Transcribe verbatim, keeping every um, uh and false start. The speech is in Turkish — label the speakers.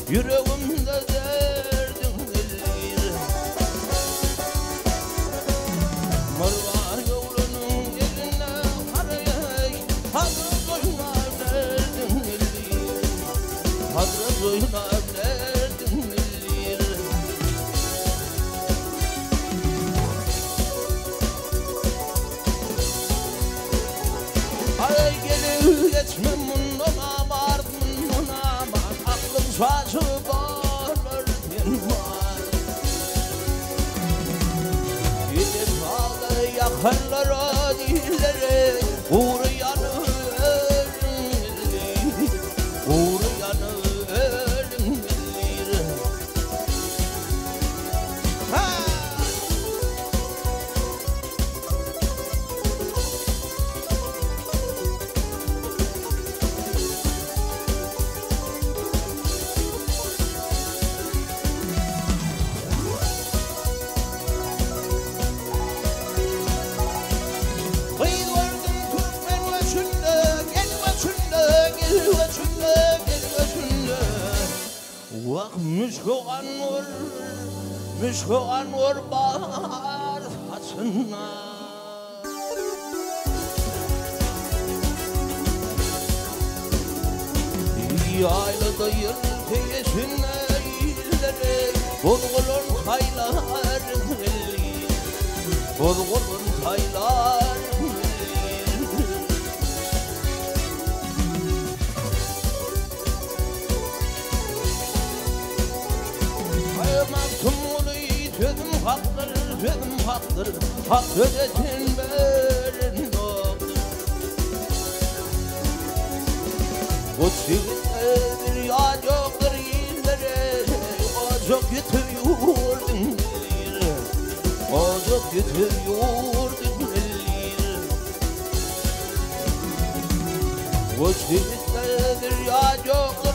Speaker 1: yüreğimde derdin ellir. Marvar yolunun eline karayay, Hazret oynar derdin ellir. Hazret oynar derdin ellir. Ay gelir geçmem buna var, buna var. Aklım şaşıp ağlar var. Gidip ağlı yakarlar o dilleri, uğrayanı ölüm, uğrayanı ölüm bilir. Ha! Müşkoğan vur, müşkoğan vur bahar saçına. Yaylada yıl yeşinle illeri, Bozgulun hayların elli, Bozgulun hayların elli. Sözüm haktır, sözüm haktır, hak ödetin verin doktor. Bu çiğde bir yağ yoktur illere, o çok getiriyor dinleri, o çok getiriyor dinleri. Bu çiğde bir yağ yoktur